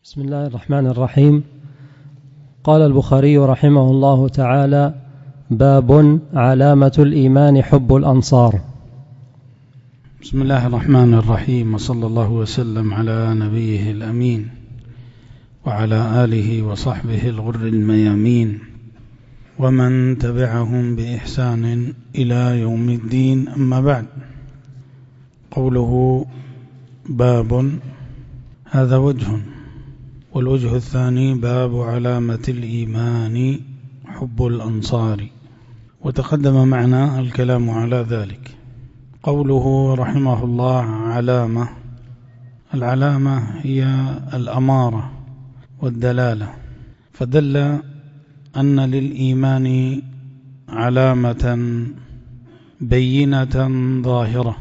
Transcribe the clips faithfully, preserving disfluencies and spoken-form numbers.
بسم الله الرحمن الرحيم. قال البخاري رحمه الله تعالى: باب علامة الإيمان حب الأنصار. بسم الله الرحمن الرحيم، وصلى الله وسلم على نبيه الأمين وعلى آله وصحبه الغر الميامين ومن تبعهم بإحسان إلى يوم الدين. أما بعد، قوله باب هذا وجه، والوجه الثاني باب علامة الإيمان حب الأنصار، وتقدم معنا الكلام على ذلك. قوله رحمه الله علامة، العلامة هي الأمارة والدلالة، فدل أن للإيمان علامة بينة ظاهرة.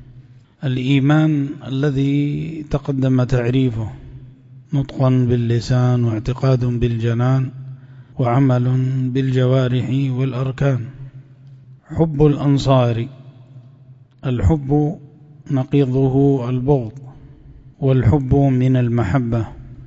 الإيمان الذي تقدم تعريفه: نطق باللسان واعتقاد بالجنان وعمل بالجوارح والأركان. حب الأنصار، الحب نقيضه البغض، والحب من المحبة،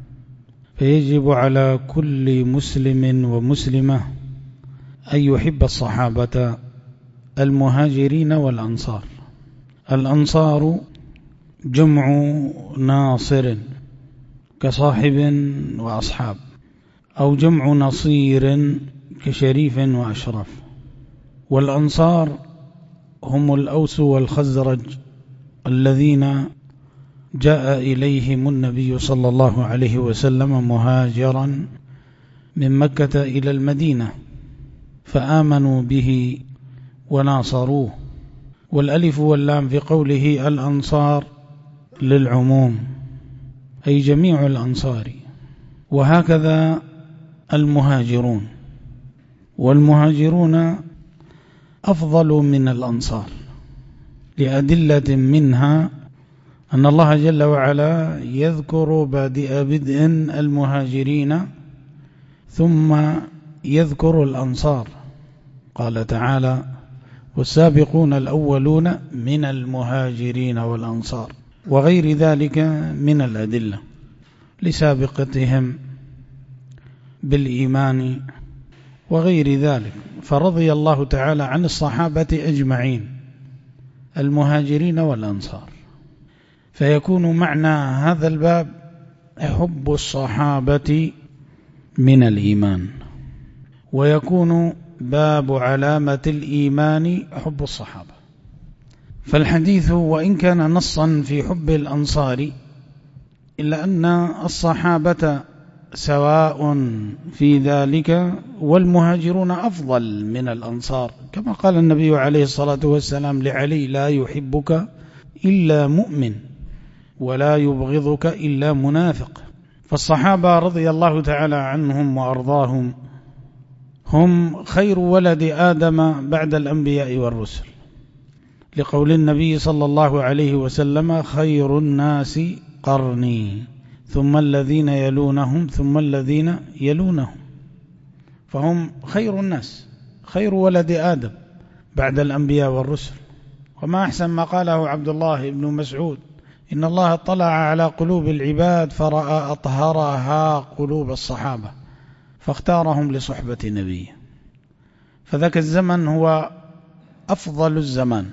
فيجب على كل مسلم ومسلمة أن يحب الصحابة المهاجرين والأنصار. الأنصار جمع ناصر كصاحب وأصحاب، أو جمع نصير كشريف وأشرف. والأنصار هم الأوس والخزرج الذين جاء إليهم النبي صلى الله عليه وسلم مهاجرا من مكة إلى المدينة، فآمنوا به وناصروه. والألف واللام في قوله الأنصار للعموم، أي جميع الأنصار. وهكذا المهاجرون، والمهاجرون أفضل من الأنصار لأدلة منها أن الله جل وعلا يذكر بادئ بدء المهاجرين ثم يذكر الأنصار. قال تعالى: والسابقون الأولون من المهاجرين والأنصار، وغير ذلك من الأدلة لسابقتهم بالإيمان وغير ذلك. فرضي الله تعالى عن الصحابة أجمعين المهاجرين والأنصار، فيكون معنى هذا الباب حب الصحابة من الإيمان، ويكون باب علامة الإيمان حب الصحابة. فالحديث وإن كان نصا في حب الأنصار، إلا أن الصحابة سواء في ذلك، والمهاجرون أفضل من الأنصار، كما قال النبي عليه الصلاة والسلام لعلي: لا يحبك إلا مؤمن ولا يبغضك إلا منافق. فالصحابة رضي الله تعالى عنهم وأرضاهم هم خير ولد آدم بعد الأنبياء والرسل، لقول النبي صلى الله عليه وسلم: خير الناس قرني ثم الذين يلونهم ثم الذين يلونهم. فهم خير الناس، خير ولد آدم بعد الأنبياء والرسل. وما أحسن ما قاله عبد الله بن مسعود: إن الله اطلع على قلوب العباد فرأى أطهرها قلوب الصحابة فاختارهم لصحبة نبيه. فذاك الزمن هو أفضل الزمان،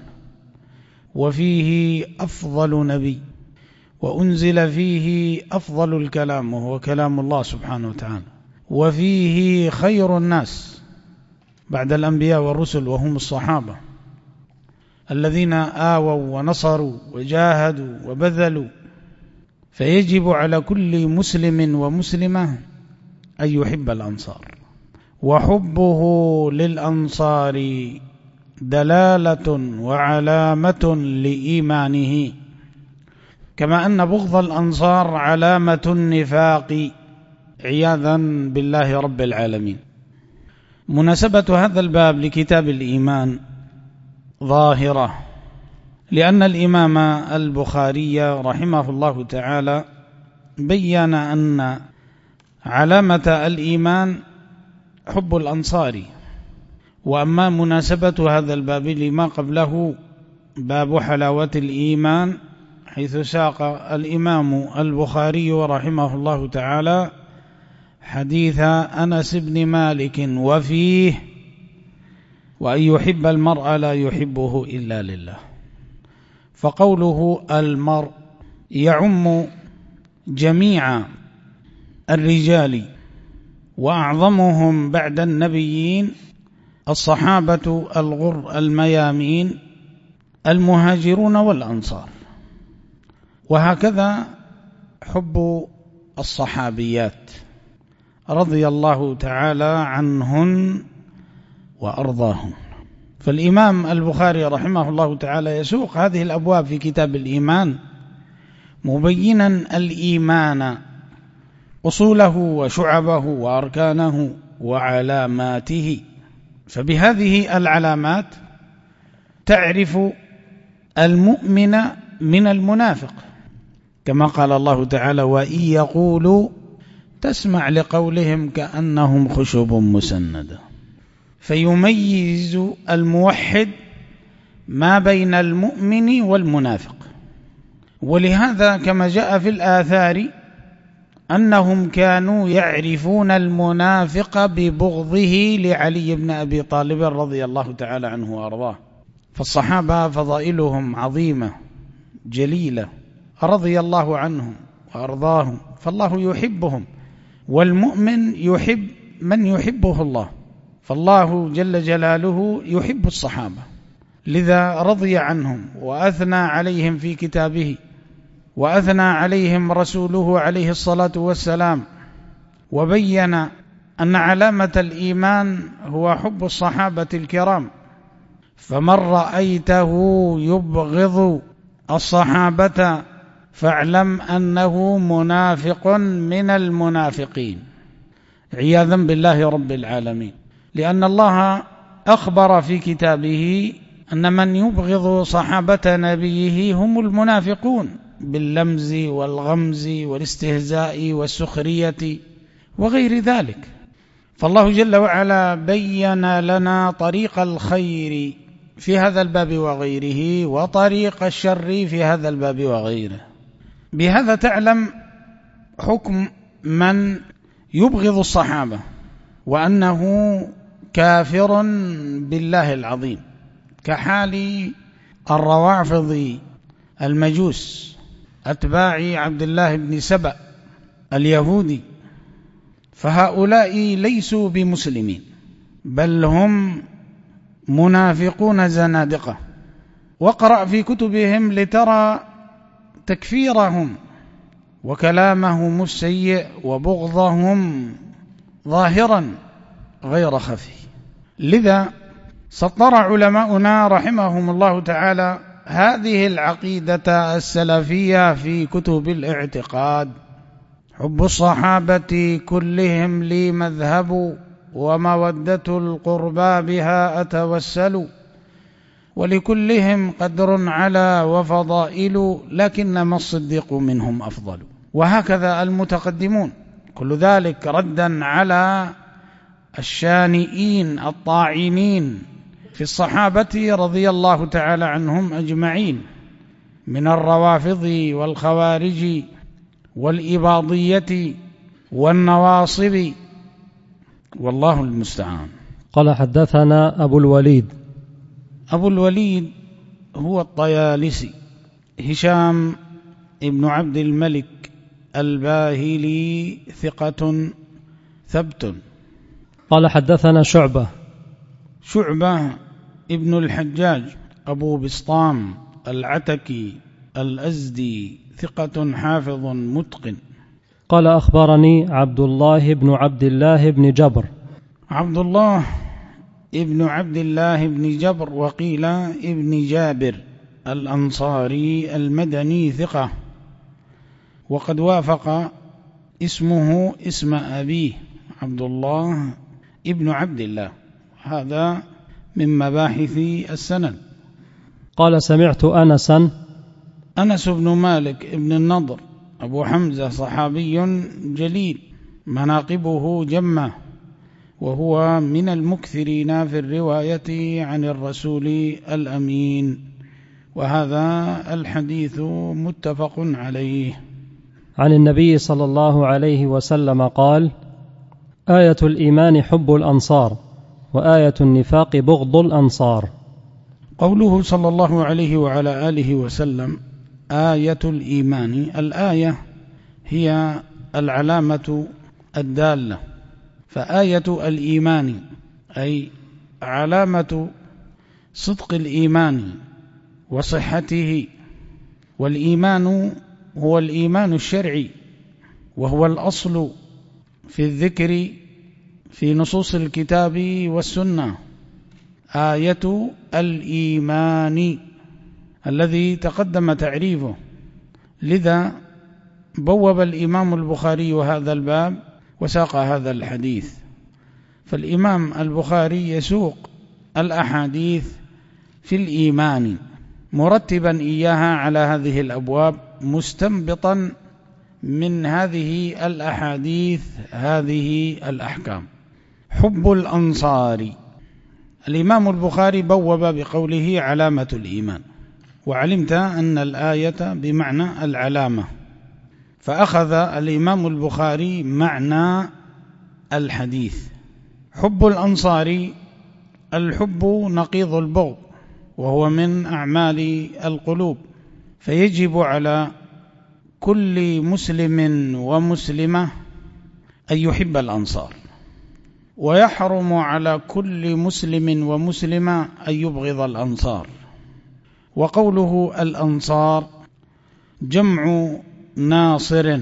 وفيه أفضل نبي، وأنزل فيه أفضل الكلام وهو كلام الله سبحانه وتعالى، وفيه خير الناس بعد الأنبياء والرسل وهم الصحابة الذين آووا ونصروا وجاهدوا وبذلوا. فيجب على كل مسلم ومسلمة أن يحب الأنصار، وحبه للأنصار دلالة وعلامة لإيمانه، كما أن بغض الأنصار علامة النفاق عياذا بالله رب العالمين. مناسبة هذا الباب لكتاب الإيمان ظاهرة، لأن الإمام البخاري رحمه الله تعالى بيّن أن علامة الإيمان حب الأنصار. وأما مناسبة هذا الباب لما قبله، باب حلاوة الإيمان حيث ساق الإمام البخاري رحمه الله تعالى حديث أنس بن مالك وفيه: وأن يحب المرء لا يحبه إلا لله. فقوله المرء يعم جميع الرجال، وأعظمهم بعد النبيين الصحابة الغر الميامين المهاجرون والأنصار، وهكذا حب الصحابيات رضي الله تعالى عنهن وأرضاهن. فالإمام البخاري رحمه الله تعالى يسوق هذه الأبواب في كتاب الإيمان مبينا الإيمان أصوله وشعبه وأركانه وعلاماته. فبهذه العلامات تعرف المؤمن من المنافق، كما قال الله تعالى: وإن يقولوا تسمع لقولهم كأنهم خشب مسندة. فيميز الموحد ما بين المؤمن والمنافق. ولهذا كما جاء في الآثار أنهم كانوا يعرفون المنافق ببغضه لعلي بن أبي طالب رضي الله تعالى عنه وأرضاه. فالصحابة فضائلهم عظيمة جليلة رضي الله عنهم وأرضاهم، فالله يحبهم، والمؤمن يحب من يحبه الله، فالله جل جلاله يحب الصحابة، لذا رضي عنهم وأثنى عليهم في كتابه، وأثنى عليهم رسوله عليه الصلاة والسلام، وبين أن علامة الإيمان هو حب الصحابة الكرام. فمن رأيته يبغض الصحابة فاعلم أنه منافق من المنافقين، عياذا بالله رب العالمين. لأن الله أخبر في كتابه أن من يبغض صحابة نبيه هم المنافقون، باللمز والغمز والاستهزاء والسخرية وغير ذلك. فالله جل وعلا بين لنا طريق الخير في هذا الباب وغيره، وطريق الشر في هذا الباب وغيره. بهذا تعلم حكم من يبغض الصحابة، وأنه كافر بالله العظيم، كحال الروافض المجوس أتباع عبد الله بن سبأ اليهودي. فهؤلاء ليسوا بمسلمين، بل هم منافقون زنادقة. واقرأ في كتبهم لترى تكفيرهم وكلامهم السيء وبغضهم ظاهرا غير خفي. لذا سطر علماؤنا رحمهم الله تعالى هذه العقيدة السلفية في كتب الاعتقاد: حب الصحابة كلهم لي مذهب، ومودة القربى بها أتوسل، ولكلهم قدر على وفضائل، لكنما الصديق منهم أفضل. وهكذا المتقدمون، كل ذلك ردا على الشانئين الطاعنين في الصحابة رضي الله تعالى عنهم أجمعين، من الروافض والخوارج والإباضية والنواصب، والله المستعان. قال: حدثنا أبو الوليد. أبو الوليد هو الطيالسي هشام ابن عبد الملك الباهلي، ثقة ثبت. قال: حدثنا شعبة. شعبة ابن الحجاج أبو بسطام العتكي الأزدي، ثقة حافظ متقن. قال: أخبرني عبد الله بن عبد الله بن جبر. عبد الله ابن عبد الله بن جبر، وقيل ابن جابر الأنصاري المدني، ثقة، وقد وافق اسمه اسم أبيه عبد الله ابن عبد الله، هذا من مباحث السند. قال: سمعت أنسا. أنس بن مالك ابن النضر أبو حمزة، صحابي جليل مناقبه جمة، وهو من المكثرين في الرواية عن الرسول الأمين، وهذا الحديث متفق عليه. عن النبي صلى الله عليه وسلم قال: آية الإيمان حب الأنصار، وآية النفاق بغض الأنصار. قوله صلى الله عليه وعلى آله وسلم آية الإيمان، الآية هي العلامة الدالة، فآية الإيمان أي علامة صدق الإيمان وصحته. والإيمان هو الإيمان الشرعي، وهو الأصل في الذكر في نصوص الكتاب والسنة. آية الإيمان الذي تقدم تعريفه، لذا بوب الإمام البخاري هذا الباب وساق هذا الحديث. فالإمام البخاري يسوق الأحاديث في الإيمان مرتبا إياها على هذه الأبواب، مستنبطا من هذه الأحاديث هذه الأحكام. حب الأنصار، الإمام البخاري بوب بقوله علامة الإيمان، وعلمت أن الآية بمعنى العلامة، فأخذ الإمام البخاري معنى الحديث. حب الأنصار، الحب نقيض البغض، وهو من أعمال القلوب، فيجب على كل مسلم ومسلمة أن يحب الأنصار، ويحرم على كل مسلم ومسلمة أن يبغض الأنصار. وقوله الأنصار جمع ناصر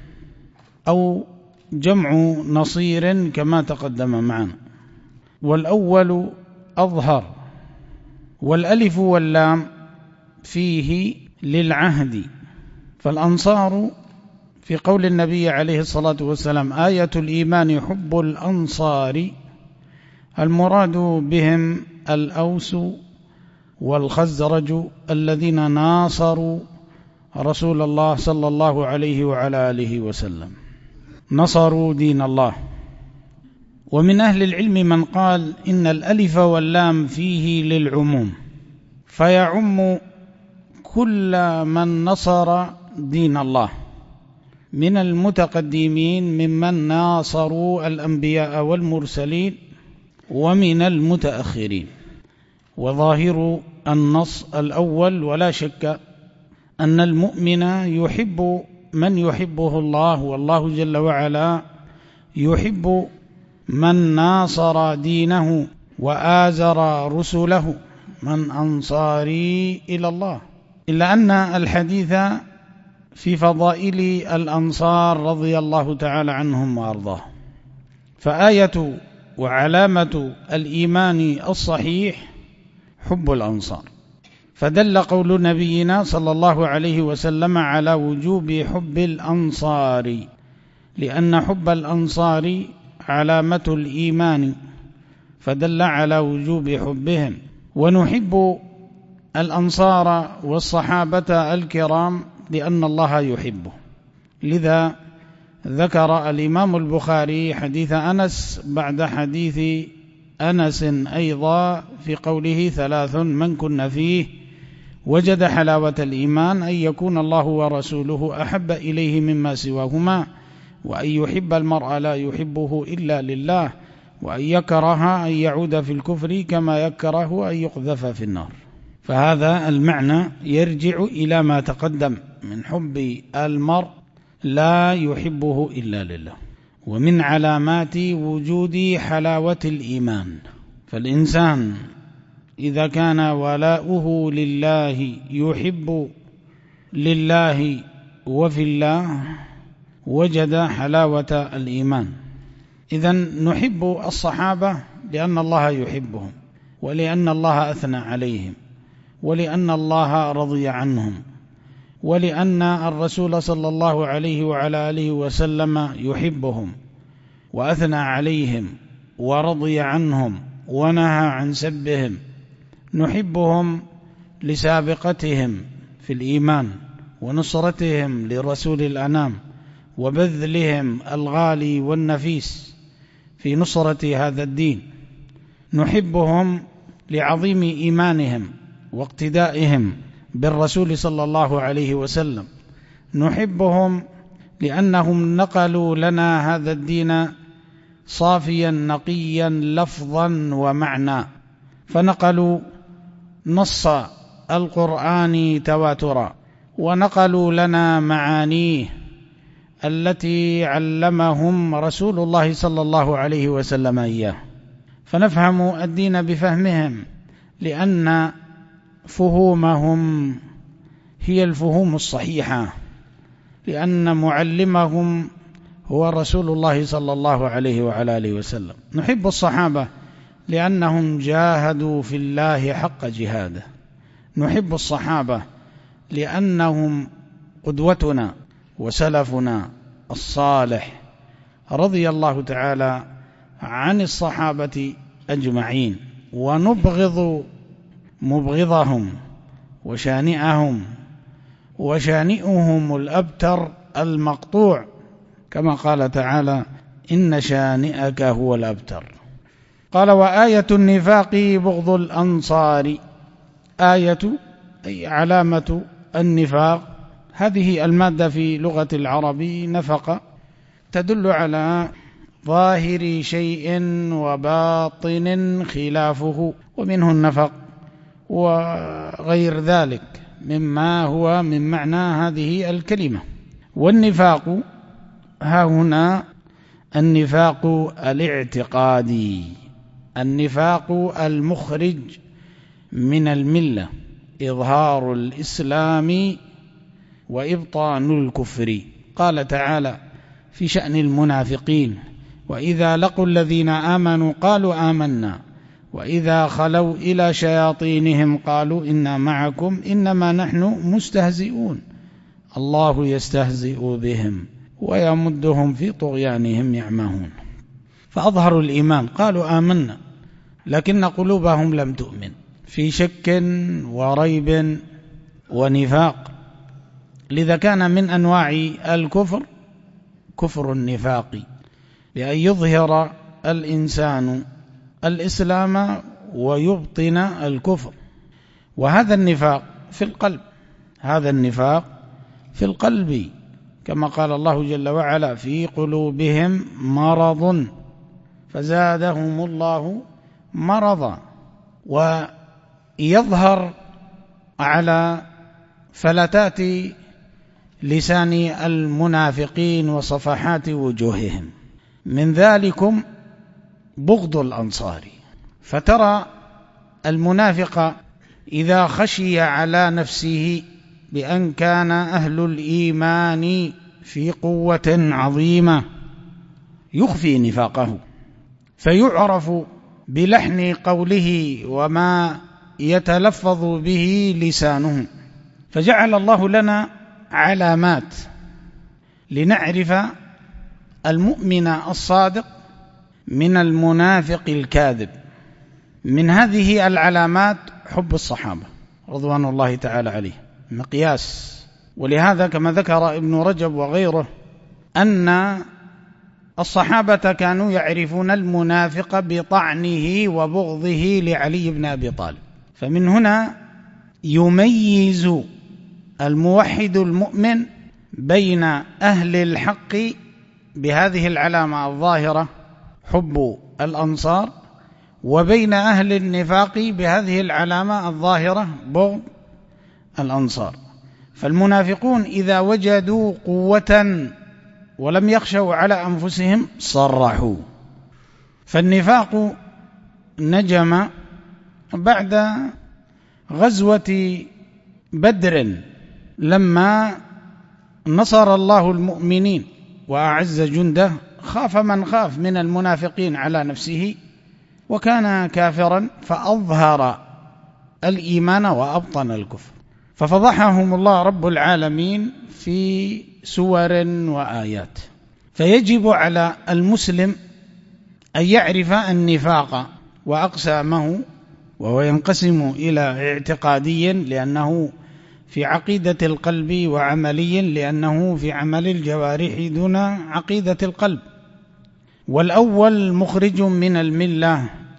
أو جمع نصير كما تقدم معنا، والأول أظهر، والألف واللام فيه للعهد. فالأنصار في قول النبي عليه الصلاة والسلام آية الإيمان حب الأنصار، المراد بهم الأوس والخزرج الذين ناصروا رسول الله صلى الله عليه وعلى آله وسلم، نصروا دين الله. ومن أهل العلم من قال إن الألف واللام فيه للعموم، فيعم كل من نصر دين الله من المتقدمين ممن ناصروا الأنبياء والمرسلين ومن المتأخرين. وظاهر النص الأول ولا شك أن المؤمن يحب من يحبه الله، والله جل وعلا يحب من ناصر دينه وآزر رسله، من أنصاري إلى الله. إلا أن الحديث في فضائل الأنصار رضي الله تعالى عنهم وأرضاه. فآية وعلامة الإيمان الصحيح حب الأنصار، فدل قول نبينا صلى الله عليه وسلم على وجوب حب الأنصار، لأن حب الأنصار علامة الإيمان، فدل على وجوب حبهم. ونحب الأنصار والصحابة الكرام لأن الله يحبه، لذا ذكر الإمام البخاري حديث أنس بعد حديث أنس أيضا في قوله ثلاث من كن فيه وجد حلاوة الإيمان: أن يكون الله ورسوله أحب إليه مما سواهما، وأن يحب المرء لا يحبه إلا لله، وأن يكره أن يعود في الكفر كما يكره أن يقذف في النار. فهذا المعنى يرجع إلى ما تقدم من حب المرء لا يحبه إلا لله، ومن علامات وجود حلاوة الإيمان. فالإنسان إذا كان ولاؤه لله يحب لله وفي الله وجد حلاوة الإيمان. إذن نحب الصحابة لأن الله يحبهم، ولأن الله أثنى عليهم، ولأن الله رضي عنهم، ولأن الرسول صلى الله عليه وعلى آله وسلم يحبهم وأثنى عليهم ورضي عنهم ونهى عن سبهم. نحبهم لسابقتهم في الإيمان ونصرتهم لرسول الأنام وبذلهم الغالي والنفيس في نصرة هذا الدين. نحبهم لعظيم إيمانهم واقتدائهم بالرسول صلى الله عليه وسلم، نحبهم لأنهم نقلوا لنا هذا الدين صافيا نقيا لفظا ومعنى، فنقلوا نص القرآن تواترا، ونقلوا لنا معانيه التي علمهم رسول الله صلى الله عليه وسلم إياه، فنفهم الدين بفهمهم، لأن فهومهم هي الفهوم الصحيحة، لأن معلمهم هو رسول الله صلى الله عليه وعلى آله وسلم. نحب الصحابة لأنهم جاهدوا في الله حق جهاده، نحب الصحابة لأنهم قدوتنا وسلفنا الصالح، رضي الله تعالى عن الصحابة أجمعين، ونبغض مبغضهم وشانئهم وشانئهم الأبتر المقطوع، كما قال تعالى: إن شانئك هو الأبتر. قال: وآية النفاق بغض الأنصار. آية أي علامة النفاق، هذه المادة في لغة العرب نفق، تدل على ظاهر شيء وباطن خلافه، ومنه النفق وغير ذلك مما هو من معنى هذه الكلمة. والنفاق ها هنا النفاق الاعتقادي، النفاق المخرج من الملة، إظهار الإسلام وإبطان الكفر. قال تعالى في شأن المنافقين: وإذا لقوا الذين آمنوا قالوا آمنا وإذا خلوا إلى شياطينهم قالوا إنا معكم إنما نحن مستهزئون الله يستهزئ بهم ويمدهم في طغيانهم يعمهون. فأظهروا الإيمان، قالوا آمنا، لكن قلوبهم لم تؤمن، في شك وريب ونفاق. لذا كان من أنواع الكفر كفر النفاق، بأن يظهر الإنسان الإسلام ويبطن الكفر. وهذا النفاق في القلب، هذا النفاق في القلب، كما قال الله جل وعلا: في قلوبهم مرض فزادهم الله مرضا. ويظهر على فلتات لسان المنافقين وصفحات وجوههم، من ذلكم بغض الأنصار. فترى المنافق إذا خشي على نفسه بأن كان أهل الإيمان في قوة عظيمة يخفي نفاقه، فيعرف بلحن قوله وما يتلفظ به لسانه. فجعل الله لنا علامات لنعرف المؤمن الصادق من المنافق الكاذب. من هذه العلامات حب الصحابة رضوان الله تعالى عليه، مقياس. ولهذا كما ذكر ابن رجب وغيره أن الصحابة كانوا يعرفون المنافق بطعنه وبغضه لعلي بن أبي طالب. فمن هنا يميز الموحد المؤمن بين أهل الحق بهذه العلامة الظاهرة حب الأنصار، وبين أهل النفاق بهذه العلامة الظاهرة بغض الأنصار. فالمنافقون إذا وجدوا قوة ولم يخشوا على أنفسهم صرحوا. فالنفاق نجم بعد غزوة بدر لما نصر الله المؤمنين وأعز جنده، خاف من خاف من المنافقين على نفسه وكان كافرا، فأظهر الإيمان وأبطن الكفر، ففضحهم الله رب العالمين في سور وآيات. فيجب على المسلم أن يعرف النفاق وأقسامه، وهو ينقسم إلى اعتقادي لأنه في عقيدة القلب، وعملي لأنه في عمل الجوارح دون عقيدة القلب. والأول مخرج من الملة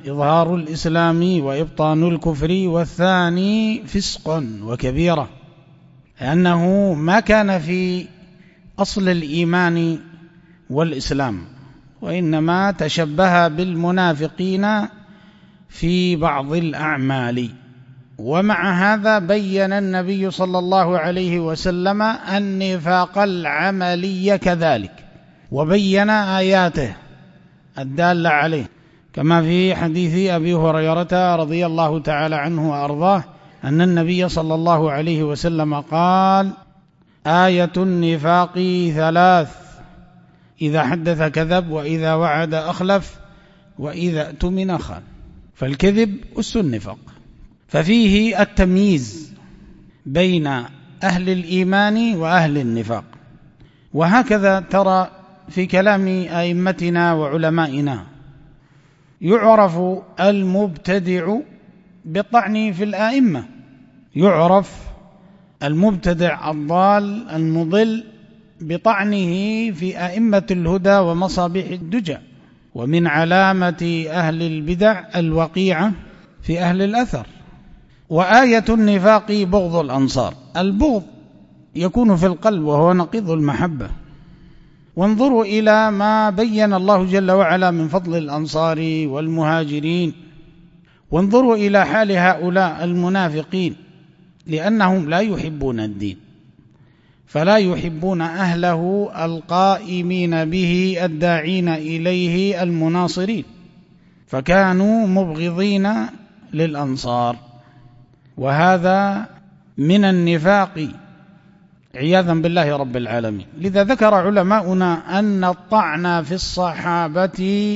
إظهار الإسلام وإبطان الكفر، والثاني فسق وكبيرة، لأنه ما كان في أصل الإيمان والإسلام، وإنما تشبه بالمنافقين في بعض الأعمال. ومع هذا بين النبي صلى الله عليه وسلم النفاق العملي كذلك، وبين آياته الدالة عليه، كما في حديث أبي هريرة رضي الله تعالى عنه وأرضاه أن النبي صلى الله عليه وسلم قال: آية النفاق ثلاث: إذا حدث كذب، وإذا وعد أخلف، وإذا اؤتمن خان. فالكذب أس النفاق، ففيه التمييز بين أهل الإيمان وأهل النفاق. وهكذا ترى في كلام أئمتنا وعلمائنا يعرف المبتدع بالطعن في الآئمة، يعرف المبتدع الضال المضل بطعنه في أئمة الهدى ومصابيح الدجى. ومن علامة أهل البدع الوقيعة في أهل الأثر. وآية النفاق بغض الأنصار، البغض يكون في القلب وهو نقيض المحبة. وانظروا إلى ما بين الله جل وعلا من فضل الأنصار والمهاجرين، وانظروا إلى حال هؤلاء المنافقين، لأنهم لا يحبون الدين، فلا يحبون أهله القائمين به الداعين إليه المناصرين، فكانوا مبغضين للأنصار، وهذا من النفاق عياذا بالله رب العالمين. لذا ذكر علماؤنا أن الطعن في الصحابة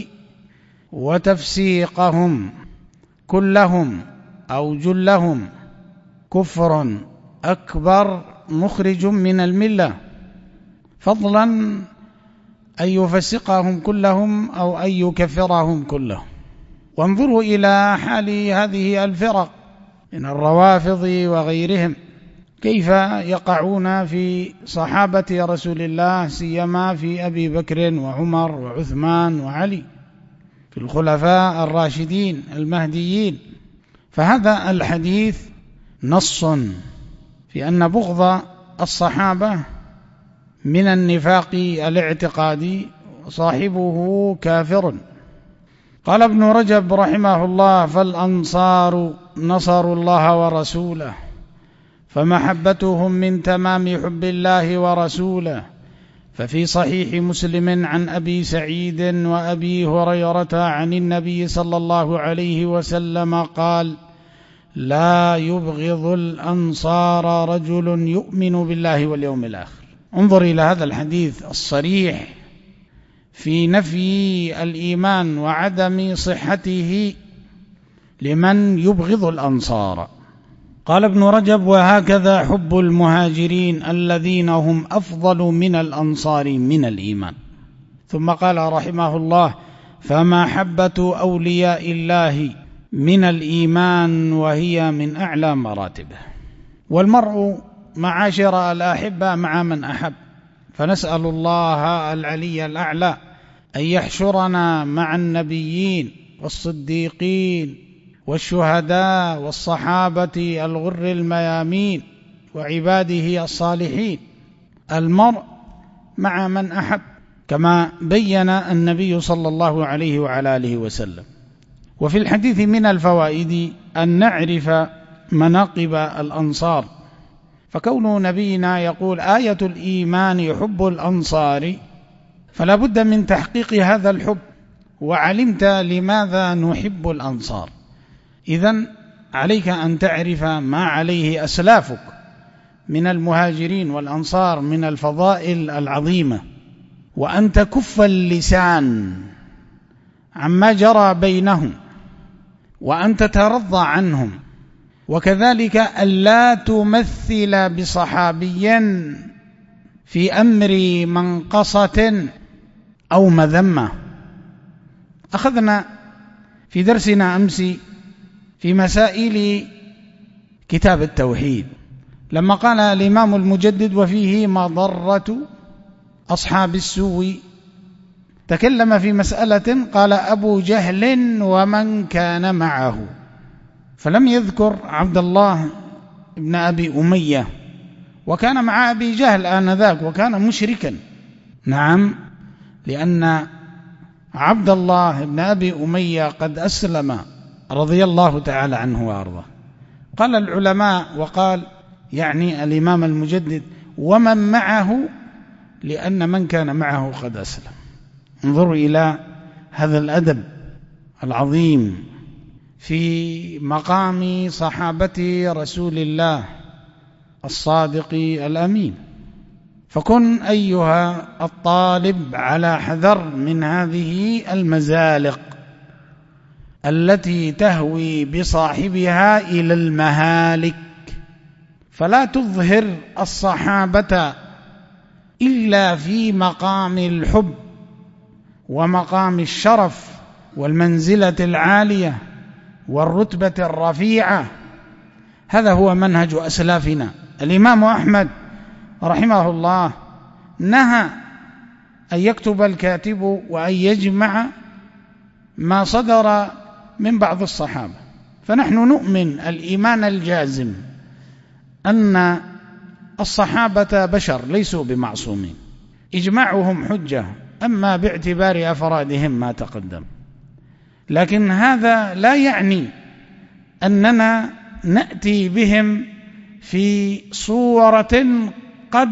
وتفسيقهم كلهم أو جلهم كفر أكبر مخرج من الملة، فضلا أن يفسقهم كلهم أو أن يكفرهم كلهم. وانظروا إلى حال هذه الفرق من الروافض وغيرهم، كيف يقعون في صحابة رسول الله، سيما في أبي بكر وعمر وعثمان وعلي، في الخلفاء الراشدين المهديين. فهذا الحديث نص في أن بغض الصحابة من النفاق الاعتقادي، صاحبه كافر. قال ابن رجب رحمه الله: فالأنصار نصروا الله ورسوله، فمحبتهم من تمام حب الله ورسوله. ففي صحيح مسلم عن أبي سعيد وأبي هريرة عن النبي صلى الله عليه وسلم قال: لا يبغض الأنصار رجل يؤمن بالله واليوم الآخر. انظر إلى هذا الحديث الصريح في نفي الإيمان وعدم صحته لمن يبغض الأنصار. قال ابن رجب: وهكذا حب المهاجرين الذين هم أفضل من الأنصار من الإيمان. ثم قال رحمه الله: فمحبة أولياء الله من الإيمان، وهي من أعلى مراتبه. والمرء معاشر الأحبة مع من أحب، فنسأل الله العلي الأعلى أن يحشرنا مع النبيين والصديقين والشهداء والصحابة الغر الميامين وعباده الصالحين. المرء مع من أحب، كما بين النبي صلى الله عليه وعلى آله وسلم. وفي الحديث من الفوائد أن نعرف مناقب الأنصار، فكون نبينا يقول: آية الإيمان حب الأنصار، فلا بد من تحقيق هذا الحب. وعلمت لماذا نحب الأنصار، إذن عليك أن تعرف ما عليه أسلافك من المهاجرين والأنصار من الفضائل العظيمة، وأن تكف اللسان عما جرى بينهم، وأن تترضى عنهم، وكذلك ألا تمثل بصحابي في أمر منقصة أو مذمة. أخذنا في درسنا أمس في مسائل كتاب التوحيد لما قال الإمام المجدد: وفيه مضرة أصحاب السوء تكلم في مسألة قال أبو جهل ومن كان معه، فلم يذكر عبد الله بن أبي أمية، وكان مع أبي جهل آنذاك وكان مشركا. نعم، لأن عبد الله بن أبي أمية قد أسلم رضي الله تعالى عنه وأرضاه. قال العلماء، وقال يعني الإمام المجدد ومن معه، لأن من كان معه قد أسلم. انظروا إلى هذا الأدب العظيم في مقام صحابة رسول الله الصادق الأمين. فكن أيها الطالب على حذر من هذه المزالق التي تهوي بصاحبها إلى المهالك، فلا تظهر الصحابة إلا في مقام الحب ومقام الشرف والمنزلة العالية والرتبة الرفيعة. هذا هو منهج أسلافنا. الإمام أحمد رحمه الله نهى أن يكتب الكاتب وأن يجمع ما صدر من بعض الصحابة، فنحن نؤمن الإيمان الجازم أن الصحابة بشر ليسوا بمعصومين، إجماعهم حجة، أما باعتبار أفرادهم ما تقدم. لكن هذا لا يعني أننا نأتي بهم في صورة قد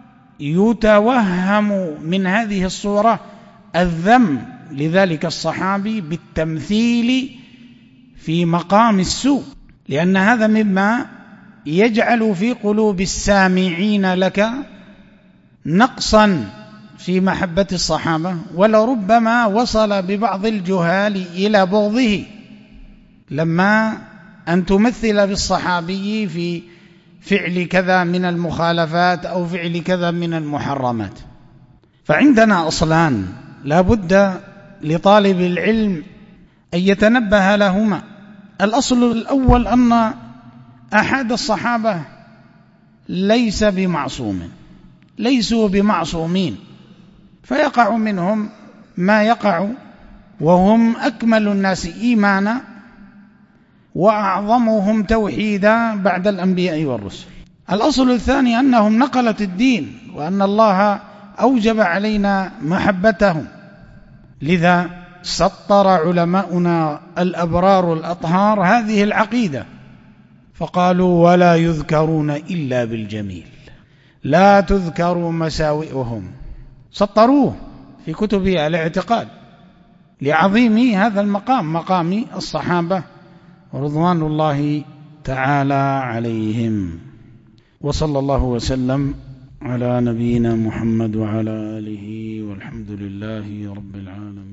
يتوهم من هذه الصورة الذم لذلك الصحابي بالتمثيل في مقام السوء، لأن هذا مما يجعل في قلوب السامعين لك نقصا في محبة الصحابة، ولربما وصل ببعض الجهال إلى بغضه لما أن تمثل بالصحابي في فعل كذا من المخالفات أو فعل كذا من المحرمات. فعندنا أصلان لا بد لطالب العلم أن يتنبه لهما. الأصل الأول أن أحد الصحابة ليس بمعصوم، ليسوا بمعصومين، فيقع منهم ما يقع، وهم أكمل الناس إيمانا وأعظمهم توحيدا بعد الأنبياء والرسل. الأصل الثاني أنهم نقلة الدين، وأن الله أوجب علينا محبتهم، لذا سطر علماؤنا الأبرار الأطهار هذه العقيدة فقالوا ولا يذكرون إلا بالجميل، لا تذكر مساوئهم، سطروه في كتب الاعتقاد لعظيم هذا المقام، مقام الصحابة رضوان الله تعالى عليهم. وصلى الله وسلم على نبينا محمد وعلى آله، والحمد لله رب العالمين.